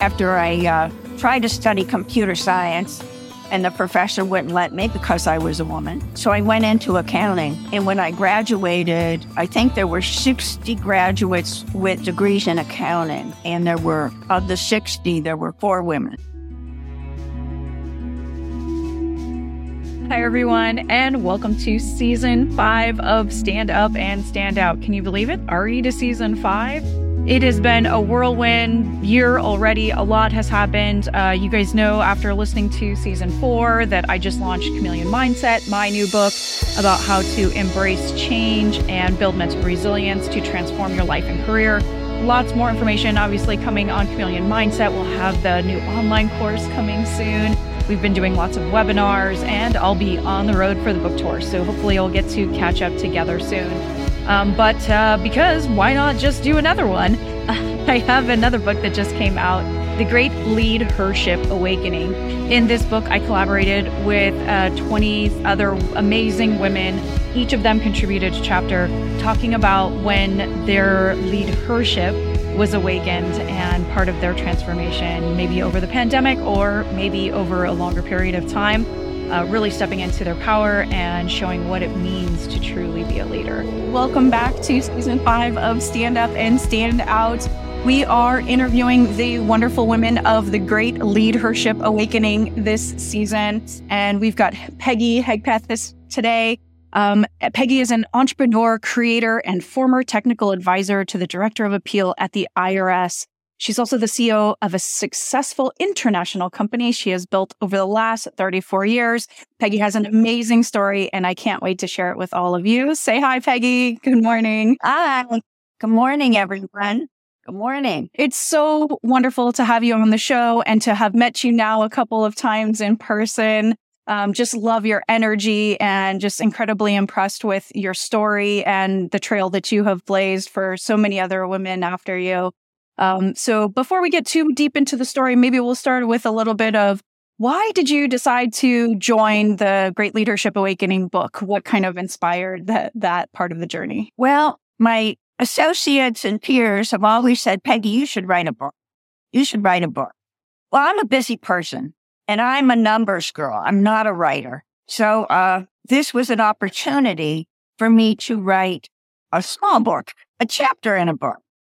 after I tried to study computer science, and the professor wouldn't let me because I was a woman. So I went into accounting. And when I graduated, I think there were 60 graduates with degrees in accounting. And of the 60, there were 4 women. Hi, everyone, and welcome to Season 5 of Stand Up and Stand Out. Can you believe it? Already to Season 5? It has been a whirlwind year already. A lot has happened. You guys know after listening to Season 4 that I just launched Chameleon Mindset, my new book about how to embrace change and build mental resilience to transform your life and career. Lots more information obviously coming on Chameleon Mindset. We'll have the new online course coming soon. We've been doing lots of webinars, and I'll be on the road for the book tour. So hopefully you'll get to catch up together soon. Because why not just do another one? I have another book that just came out, The Great Leadership Awakening. In this book, I collaborated with 20 other amazing women. Each of them contributed a chapter talking about when their leadership was awakened and part of their transformation, maybe over the pandemic or maybe over a longer period of time. Really stepping into their power and showing what it means to truly be a leader. Welcome back to Season 5 of Stand Up and Stand Out. We are interviewing the wonderful women of the Great Leadership Awakening this season. And we've got Peggy Hegpeth today. Peggy is an entrepreneur, creator, and former technical advisor to the Director of Appeal at the IRS. She's also the CEO of a successful international company she has built over the last 34 years. Peggy has an amazing story, and I can't wait to share it with all of you. Say hi, Peggy. Good morning. Hi. Good morning, everyone. Good morning. It's so wonderful to have you on the show and to have met you now a couple of times in person. Just love your energy and just incredibly impressed with your story and the trail that you have blazed for so many other women after you. So before we get too deep into the story, maybe we'll start with a little bit of why did you decide to join the Great Leadership Awakening book? What kind of inspired that part of the journey? Well, my associates and peers have always said, Peggy, you should write a book. You should write a book. Well, I'm a busy person and I'm a numbers girl. I'm not a writer. So this was an opportunity for me to write a small book, a chapter in a book.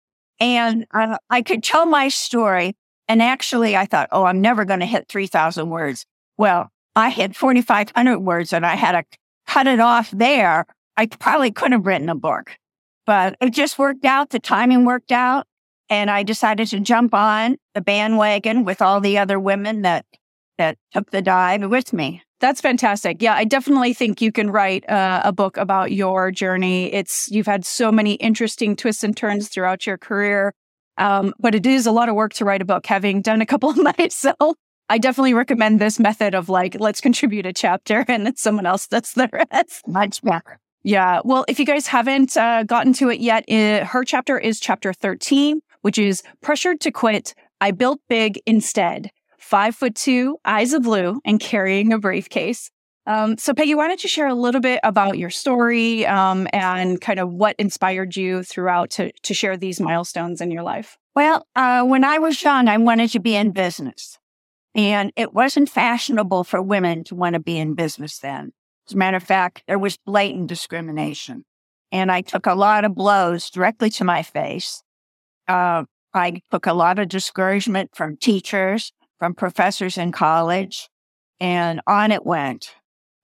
And I could tell my story. And actually, I thought, I'm never going to hit 3,000 words. Well, I hit 4,500 words and I had to cut it off there. I probably could have written a book, but it just worked out. The timing worked out. And I decided to jump on the bandwagon with all the other women that took the dive with me. That's fantastic. Yeah, I definitely think you can write a book about your journey. You've had so many interesting twists and turns throughout your career, but it is a lot of work to write a book. Having done a couple of myself, I definitely recommend this method of let's contribute a chapter and then someone else does the rest. Much better. Yeah. Well, if you guys haven't gotten to it yet, her chapter is chapter 13, which is Pressured to Quit. I Built Big Instead. 5'2", eyes of blue, and carrying a briefcase. So Peggy, why don't you share a little bit about your story and kind of what inspired you throughout to share these milestones in your life? Well, when I was young, I wanted to be in business. And it wasn't fashionable for women to want to be in business then. As a matter of fact, there was blatant discrimination. And I took a lot of blows directly to my face. I took a lot of discouragement from teachers, from professors in college, and on it went.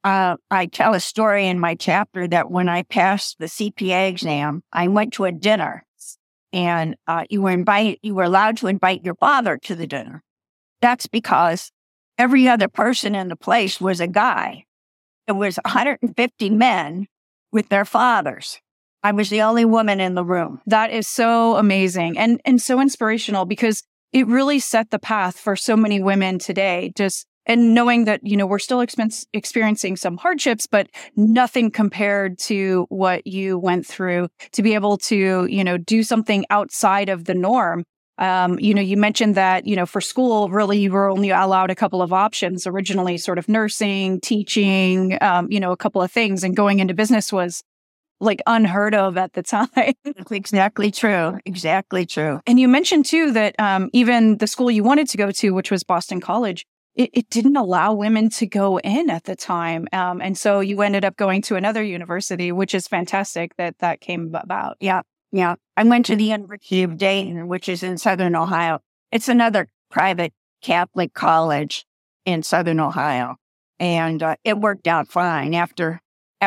I tell a story in my chapter that when I passed the CPA exam, I went to a dinner, and you were allowed to invite your father to the dinner. That's because every other person in the place was a guy. It was 150 men with their fathers. I was the only woman in the room. That is so amazing and so inspirational because it really set the path for so many women today. And knowing that, we're still experiencing some hardships, but nothing compared to what you went through to be able to, do something outside of the norm. You mentioned that, for school, really, you were only allowed a couple of options originally, sort of nursing, teaching, a couple of things, and going into business was like unheard of at the time. That's exactly true. Exactly true. And you mentioned too that even the school you wanted to go to, which was Boston College, it didn't allow women to go in at the time. And so you ended up going to another university, which is fantastic that came about. Yeah. Yeah. I went to the University of Dayton, which is in Southern Ohio. It's another private Catholic college in Southern Ohio. And it worked out fine after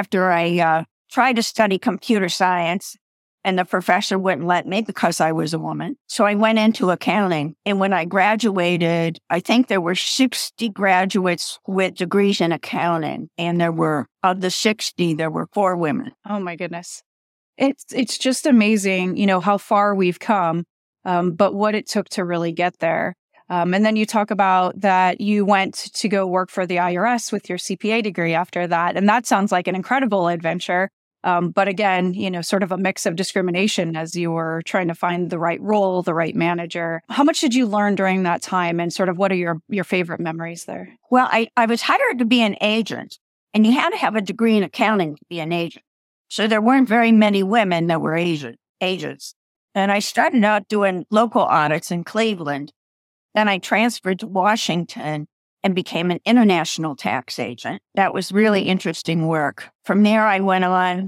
I tried to study computer science, and the professor wouldn't let me because I was a woman. So I went into accounting. And when I graduated, I think there were 60 graduates with degrees in accounting. And of the 60, there were 4 women. Oh my goodness. It's just amazing, how far we've come, but what it took to really get there. And then you talk about that you went to go work for the IRS with your CPA degree after that. And that sounds like an incredible adventure. But again, sort of a mix of discrimination as you were trying to find the right role, the right manager. How much did you learn during that time? And sort of what are your favorite memories there? Well, I was hired to be an agent, and you had to have a degree in accounting to be an agent. So there weren't very many women that were agents. And I started out doing local audits in Cleveland. Then I transferred to Washington and became an international tax agent. That was really interesting work. From there, I went on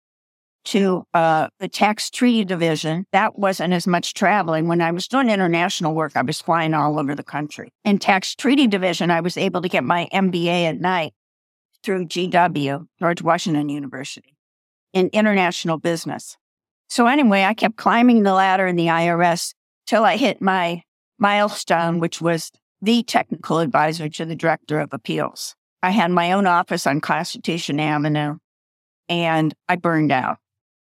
to the tax treaty division. That wasn't as much traveling. When I was doing international work, I was flying all over the country. In tax treaty division, I was able to get my MBA at night through GW, George Washington University, in international business. So anyway, I kept climbing the ladder in the IRS till I hit my milestone, which was the technical advisor to the director of appeals. I had my own office on Constitution Avenue, and I burned out.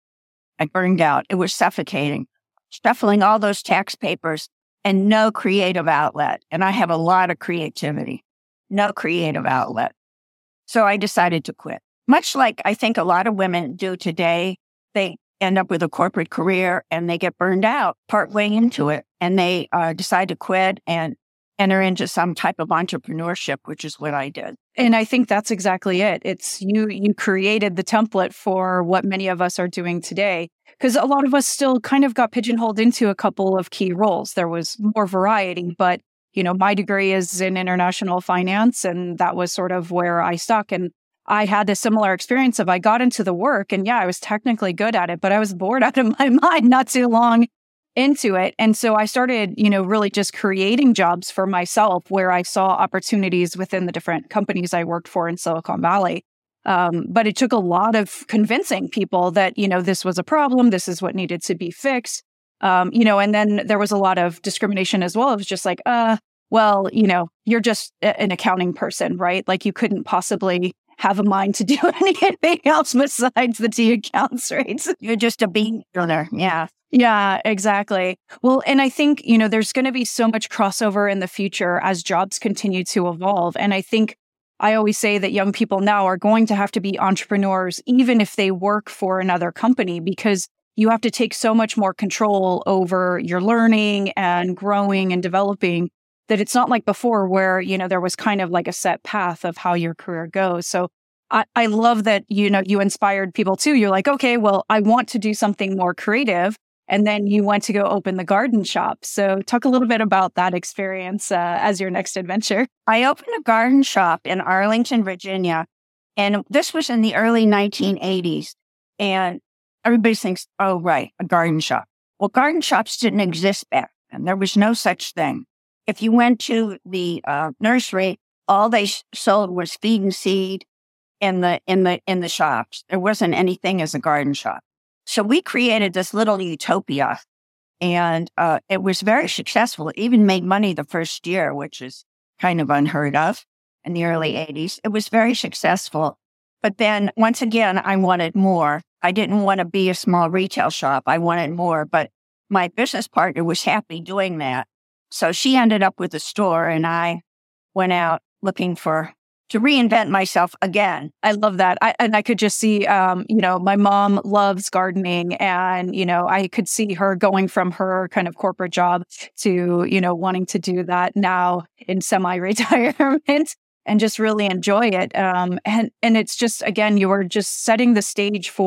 It was suffocating, shuffling all those tax papers and no creative outlet. And I have a lot of creativity, no creative outlet. So I decided to quit. Much like I think a lot of women do today, they end up with a corporate career and they get burned out partway into it. And they decide to quit and enter into some type of entrepreneurship, which is what I did. And I think that's exactly it. It's you created the template for what many of us are doing today, because a lot of us still kind of got pigeonholed into a couple of key roles. There was more variety, but my degree is in international finance, and that was sort of where I stuck. And I had a similar experience of I got into the work, and I was technically good at it, but I was bored out of my mind not too long into it. And so I started, really just creating jobs for myself where I saw opportunities within the different companies I worked for in Silicon Valley. But it took a lot of convincing people that, this was a problem. This is what needed to be fixed. And then there was a lot of discrimination as well. It was just like, you're just an accounting person, right? Like you couldn't possibly have a mind to do anything else besides the T accounts, right? You're just a bean counter. Yeah. Yeah, exactly. Well, and I think, there's going to be so much crossover in the future as jobs continue to evolve. And I think I always say that young people now are going to have to be entrepreneurs, even if they work for another company, because you have to take so much more control over your learning and growing and developing that it's not like before where, there was kind of like a set path of how your career goes. So I love that, you inspired people too. You're like, okay, well, I want to do something more creative. And then you went to go open the garden shop. So talk a little bit about that experience as your next adventure. I opened a garden shop in Arlington, Virginia. And this was in the early 1980s. And everybody thinks, oh, right, a garden shop. Well, garden shops didn't exist back then. There was no such thing. If you went to the nursery, all they sold was feed and seed in the shops. There wasn't anything as a garden shop. So we created this little utopia, and it was very successful. It even made money the first year, which is kind of unheard of in the early 80s. It was very successful. But then once again, I wanted more. I didn't want to be a small retail shop. I wanted more, but my business partner was happy doing that. So she ended up with a store, and I went out looking to reinvent myself again. I love that. I could just see, my mom loves gardening, and, I could see her going from her kind of corporate job to, wanting to do that now in semi-retirement and just really enjoy it. And it's just, again, you were just setting the stage for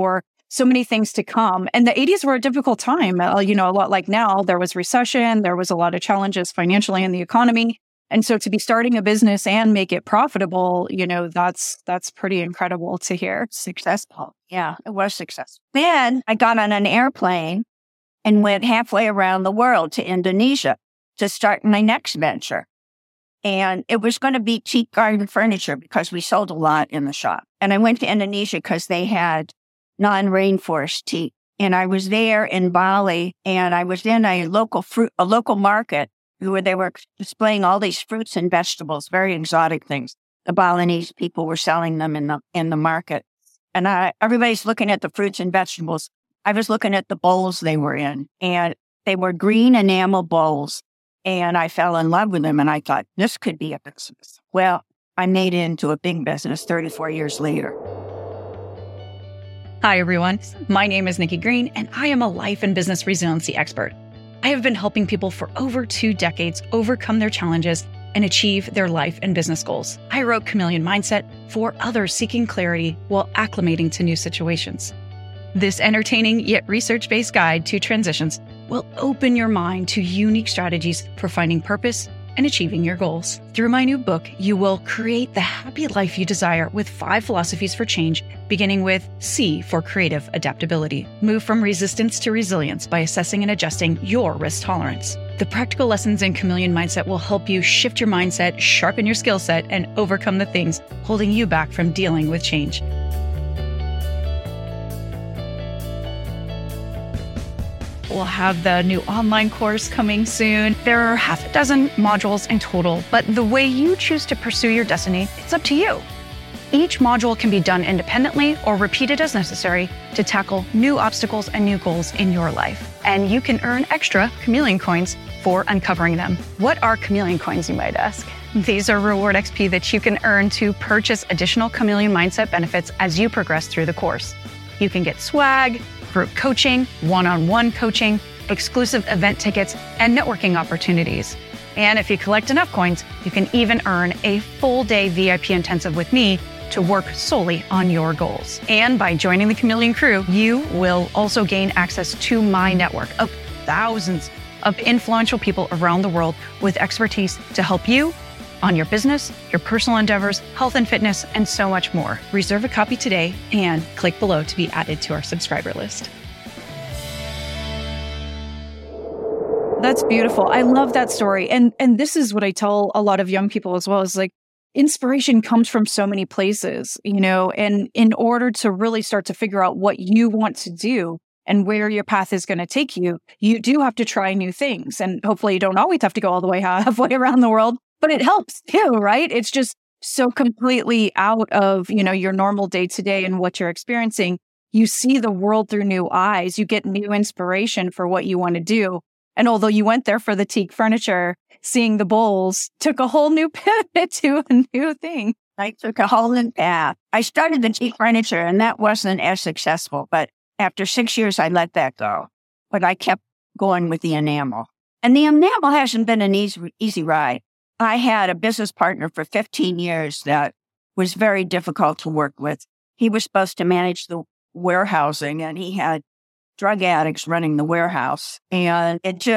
so many things to come. And the 80s were a difficult time. A lot like now, there was recession, there was a lot of challenges financially in the economy. And so to be starting a business and make it profitable, that's pretty incredible to hear. Successful. Yeah, it was successful. Then I got on an airplane and went halfway around the world to Indonesia to start my next venture. And it was going to be teak garden furniture because we sold a lot in the shop. And I went to Indonesia because they had non-rainforest teak. And I was there in Bali, and I was in a local market where they were displaying all these fruits and vegetables, very exotic things. The Balinese people were selling them in the market. And everybody's looking at the fruits and vegetables. I was looking at the bowls they were in, and they were green enamel bowls. And I fell in love with them, and I thought, this could be a business. Well, I made it into a big business 34 years later. Hi, everyone. My name is Nikki Green, and I am a life and business resiliency expert. I have been helping people for over 2 decades overcome their challenges and achieve their life and business goals. I wrote Chameleon Mindset for others seeking clarity while acclimating to new situations. This entertaining yet research-based guide to transitions will open your mind to unique strategies for finding purpose and achieving your goals. Through my new book, you will create the happy life you desire with 5 philosophies for change, beginning with C for creative adaptability. Move from resistance to resilience by assessing and adjusting your risk tolerance. The practical lessons in Chameleon Mindset will help you shift your mindset, sharpen your skill set, and overcome the things holding you back from dealing with change. We'll have the new online course coming soon. There are half a dozen modules in total, but the way you choose to pursue your destiny, it's up to you. Each module can be done independently or repeated as necessary to tackle new obstacles and new goals in your life. And you can earn extra Chameleon coins for uncovering them. What are Chameleon coins, you might ask? These are reward XP that you can earn to purchase additional Chameleon Mindset benefits as you progress through the course. You can get swag, group coaching, one-on-one coaching, exclusive event tickets, and networking opportunities. And if you collect enough coins, you can even earn a full-day VIP intensive with me to work solely on your goals. And by joining the Chameleon crew, you will also gain access to my network of thousands of influential people around the world with expertise to help you on your business, your personal endeavors, health and fitness, and so much more. Reserve a copy today and click below to be added to our subscriber list. That's beautiful. I love that story. And this is what I tell a lot of young people as well, is like, inspiration comes from so many places, and in order to really start to figure out what you want to do and where your path is going to take you, you do have to try new things. And hopefully you don't always have to go all the way halfway around the world, but it helps too, right? It's just so completely out of, your normal day to day and what you're experiencing. You see the world through new eyes. You get new inspiration for what you want to do. And although you went there for the teak furniture, seeing the bowls took a whole new pivot to a new thing. I took a whole new path. I started the teak furniture, and that wasn't as successful. But after 6 years, I let that go. But I kept going with the enamel. And the enamel hasn't been an easy ride. I had a business partner for 15 years that was very difficult to work with. He was supposed to manage the warehousing, and he had drug addicts running the warehouse. And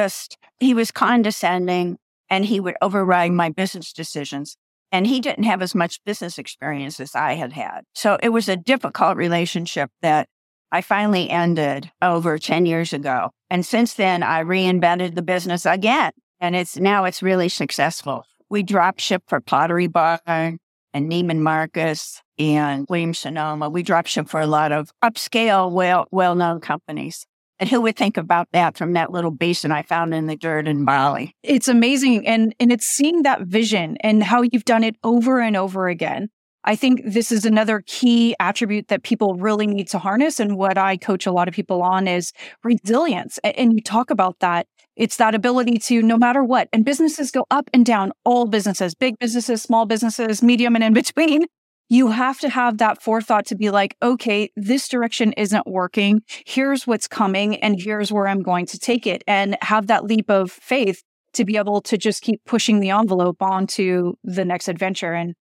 he was condescending, and he would override my business decisions. And he didn't have as much business experience as I had had. So it was a difficult relationship that I finally ended over 10 years ago. And since then, I reinvented the business again. And it's really successful. We drop ship for Pottery Barn and Neiman Marcus and Williams-Sonoma. We drop ship for a lot of upscale, well-known companies. And who would think about that from that little basin I found in the dirt in Bali? It's amazing. And it's seeing that vision and how you've done it over and over again. I think this is another key attribute that people really need to harness. And what I coach a lot of people on is resilience. And you talk about that. It's that ability to, no matter what, and businesses go up and down, all businesses, big businesses, small businesses, medium and in between. You have to have that forethought to be like, okay, this direction isn't working. Here's what's coming, and here's where I'm going to take it, and have that leap of faith to be able to just keep pushing the envelope onto the next adventure. And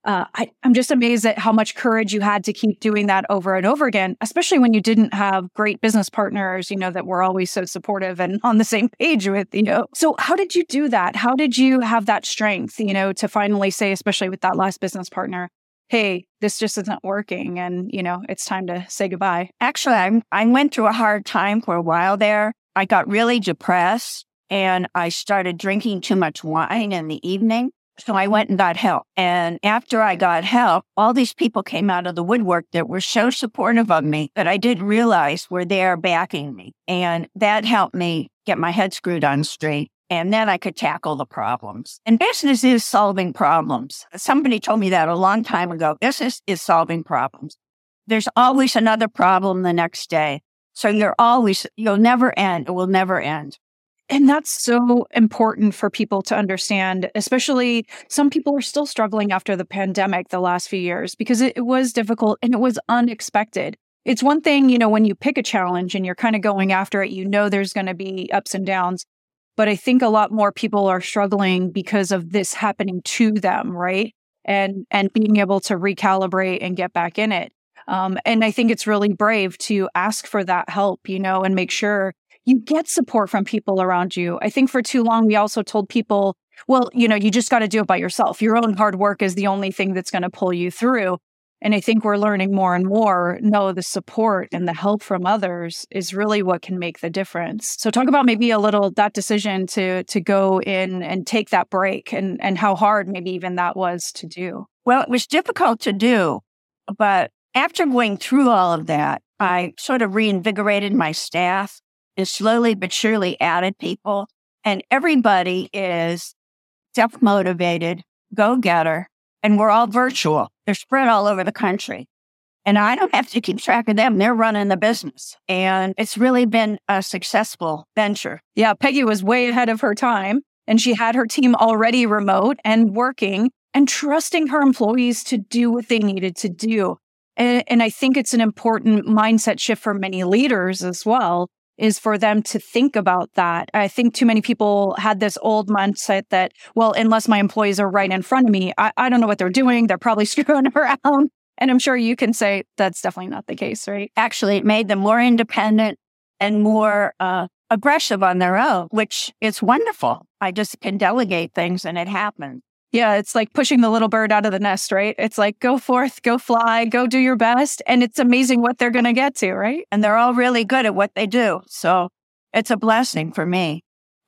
I'm just amazed at how much courage you had to keep doing that over and over again, especially when you didn't have great business partners, that were always so supportive and on the same page with, So how did you do that? How did you have that strength, to finally say, especially with that last business partner, hey, this just isn't working and, it's time to say goodbye? Actually, I went through a hard time for a while there. I got really depressed and I started drinking too much wine in the evening. So I went and got help. And after I got help, all these people came out of the woodwork that were so supportive of me that I didn't realize were there backing me. And that helped me get my head screwed on straight. And then I could tackle the problems. And business is solving problems. Somebody told me that a long time ago. Business is solving problems. There's always another problem the next day. So you'll never end. It will never end. And that's so important for people to understand, especially some people are still struggling after the pandemic the last few years because it was difficult and it was unexpected. It's one thing, when you pick a challenge and you're kind of going after it, there's going to be ups and downs. But I think a lot more people are struggling because of this happening to them, right? And being able to recalibrate and get back in it. And I think it's really brave to ask for that help, and make sure you get support from people around you. I think for too long, we also told people, well, you just got to do it by yourself. Your own hard work is the only thing that's going to pull you through. And I think we're learning more and more, no, the support and the help from others is really what can make the difference. So talk about maybe a little that decision to go in and take that break and how hard maybe even that was to do. Well, it was difficult to do, but after going through all of that, I sort of reinvigorated my staff and slowly but surely added people. And everybody is self-motivated, go-getter, and we're all virtual. They're spread all over the country. And I don't have to keep track of them. They're running the business. And it's really been a successful venture. Yeah, Peggy was way ahead of her time. And she had her team already remote and working and trusting her employees to do what they needed to do. And I think it's an important mindset shift for many leaders as well, is for them to think about that. I think too many people had this old mindset that, well, unless my employees are right in front of me, I don't know what they're doing. They're probably screwing around. And I'm sure you can say that's definitely not the case, right? Actually, it made them more independent and more aggressive on their own, which is wonderful. I just can delegate things and it happens. Yeah, it's like pushing the little bird out of the nest, right? It's like, go forth, go fly, go do your best. And it's amazing what they're going to get to, right? And they're all really good at what they do. So it's a blessing for me.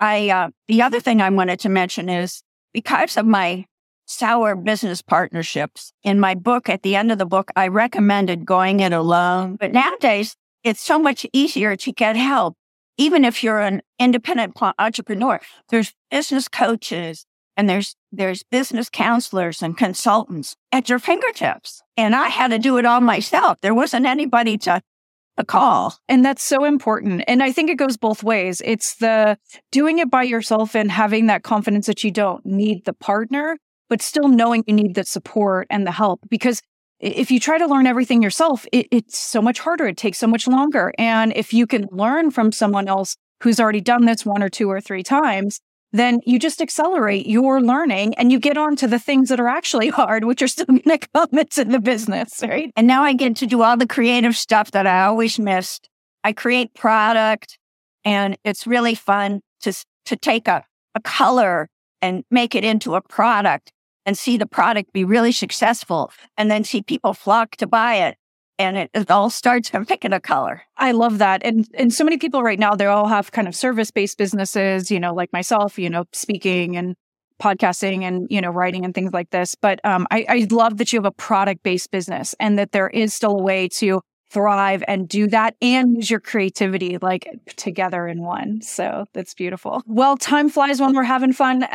The other thing I wanted to mention is because of my sour business partnerships, in my book, at the end of the book, I recommended going it alone. But nowadays, it's so much easier to get help. Even if you're an independent entrepreneur, there's business coaches, and there's business counselors and consultants at your fingertips. And I had to do it all myself. There wasn't anybody to call. And that's so important. And I think it goes both ways. It's the doing it by yourself and having that confidence that you don't need the partner, but still knowing you need the support and the help. Because if you try to learn everything yourself, it's so much harder. It takes so much longer. And if you can learn from someone else who's already done this 1 or 2 or 3 times, then you just accelerate your learning and you get on to the things that are actually hard, which are still going to come into the business, right? And now I get to do all the creative stuff that I always missed. I create product, and it's really fun to take a color and make it into a product and see the product be really successful and then see people flock to buy it. And it all starts from picking a color. I love that. And so many people right now, they all have kind of service-based businesses, like myself, speaking and podcasting and, writing and things like this. But I love that you have a product-based business and that there is still a way to thrive and do that and use your creativity like together in one. So that's beautiful. Well, time flies when we're having fun.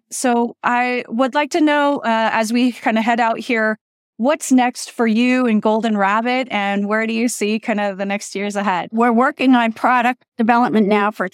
So I would like to know, as we kind of head out here, what's next for you and Golden Rabbit, and where do you see kind of the next years ahead? We're working on product development now for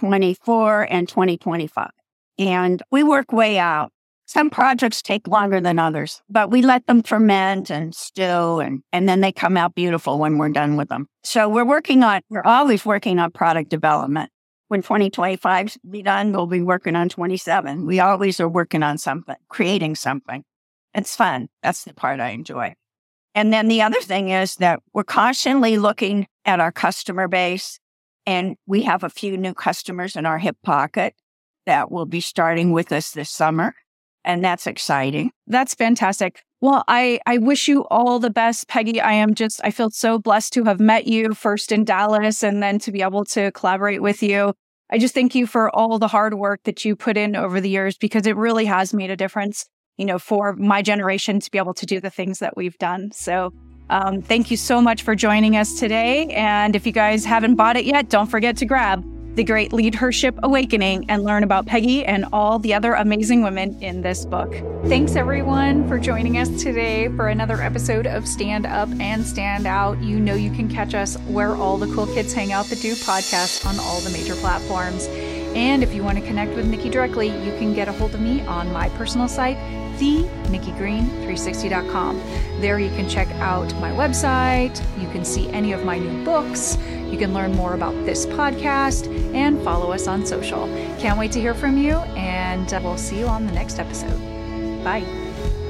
2024 and 2025. And we work way out. Some projects take longer than others, but we let them ferment and stew, and then they come out beautiful when we're done with them. So we're always working on product development. When 2025 will be done, we'll be working on 27. We always are working on something, creating something. It's fun. That's the part I enjoy. And then the other thing is that we're constantly looking at our customer base, and we have a few new customers in our hip pocket that will be starting with us this summer. And that's exciting. That's fantastic. Well, I wish you all the best, Peggy. I feel so blessed to have met you first in Dallas and then to be able to collaborate with you. I just thank you for all the hard work that you put in over the years, because it really has made a difference, for my generation to be able to do the things that we've done. So thank you so much for joining us today. And if you guys haven't bought it yet, don't forget to grab The Great Leadership Awakening and learn about Peggy and all the other amazing women in this book. Thanks everyone for joining us today for another episode of Stand Up and Stand Out. You know you can catch us where all the cool kids hang out that do podcasts on all the major platforms. And if you want to connect with Nikki directly, you can get a hold of me on my personal site, thenikkigreen360.com. There you can check out my website, you can see any of my new books, you can learn more about this podcast, and follow us on social. Can't wait to hear from you, and we'll see you on the next episode. Bye.